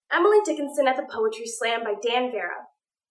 Emily Dickinson at the Poetry Slam by Dan Vera.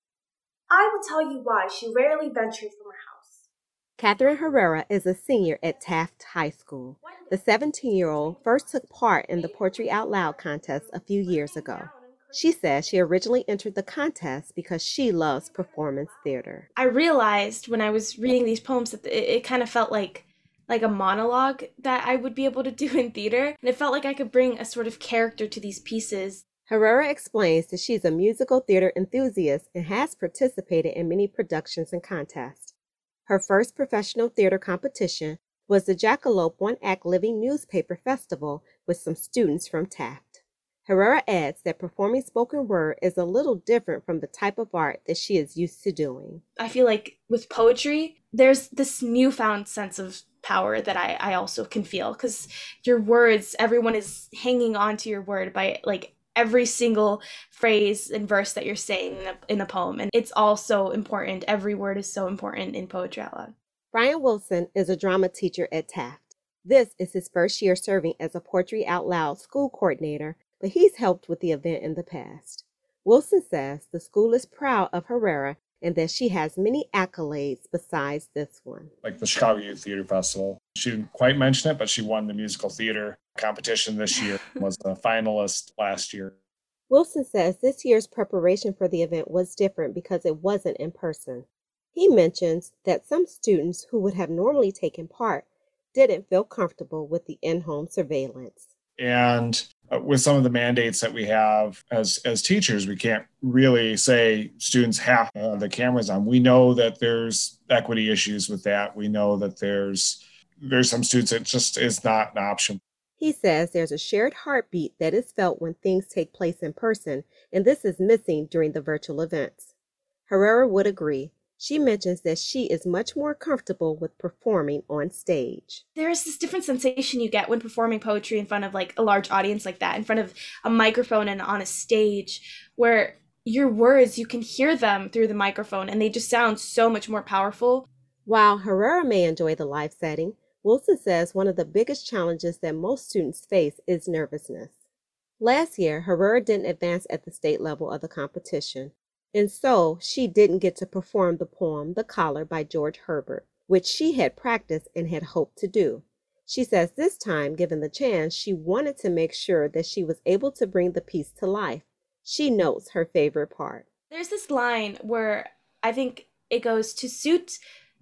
I will tell you why she rarely ventured from her house. Catherine Herrera is a senior at Taft High School. The 17-year-old first took part in the Poetry Out Loud contest a few years ago. She says she originally entered the contest because she loves performance theater. I realized when I was reading these poems that it kind of felt like a monologue that I would be able to do in theater, and it felt like I could bring a sort of character to these pieces. Herrera explains that she's a musical theater enthusiast and has participated in many productions and contests. Her first professional theater competition was the Jackalope One-Act Living Newspaper Festival with some students from Taft. Herrera adds that performing spoken word is a little different from the type of art that she is used to doing. I feel like with poetry, there's this newfound sense of power that I also can feel, because your words, everyone is hanging on to your word by every single phrase and verse that you're saying in the poem. And it's all so important. Every word is so important in Poetry Out Loud. Brian Wilson is a drama teacher at Taft. This is his first year serving as a Poetry Out Loud school coordinator, but he's helped with the event in the past. Wilson says the school is proud of Herrera and that she has many accolades besides this one. Like the Chicago Youth Theater Festival. She didn't quite mention it, but she won the musical theater competition this year, was a finalist last year. Wilson says this year's preparation for the event was different because it wasn't in person. He mentions that some students who would have normally taken part didn't feel comfortable with the in-home surveillance. And with some of the mandates that we have as teachers, we can't really say students have the cameras on. We know that there's equity issues with that. We know that there's some students that just is not an option. He says there's a shared heartbeat that is felt when things take place in person, and this is missing during the virtual events. Herrera would agree. She mentions that she is much more comfortable with performing on stage. There is this different sensation you get when performing poetry in front of a large audience like that, in front of a microphone and on a stage, where your words, you can hear them through the microphone and they just sound so much more powerful. While Herrera may enjoy the live setting, Wilson says one of the biggest challenges that most students face is nervousness. Last year, Herrera didn't advance at the state level of the competition, and so she didn't get to perform the poem The Collar by George Herbert, which she had practiced and had hoped to do. She says this time, given the chance, she wanted to make sure that she was able to bring the piece to life. She notes her favorite part. There's this line where I think it goes, to suit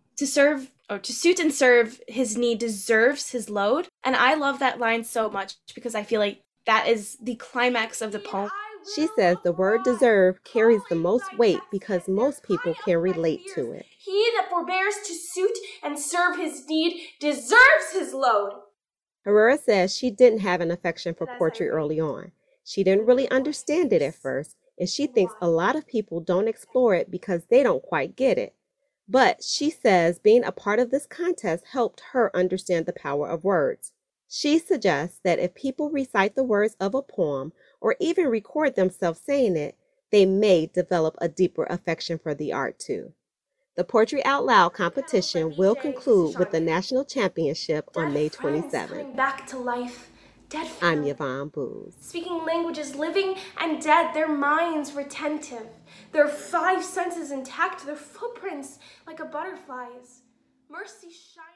and serve his need deserves his load. And I love that line so much because I feel like that is the climax of the poem. She says the word deserve carries the most weight because most people can relate to it. He that forbears to suit and serve his need deserves his load. Herrera says she didn't have an affection for poetry early on. She didn't really understand it at first, and she thinks a lot of people don't explore it because they don't quite get it. But she says being a part of this contest helped her understand the power of words. She suggests that if people recite the words of a poem or even record themselves saying it, they may develop a deeper affection for the art too. The Poetry Out Loud competition will conclude with the national championship on May 27th. Back to life. Dead I'm Yvonne Booz. Speaking languages living and dead, their minds retentive, their five senses intact, their footprints like a butterfly's. Mercy shines.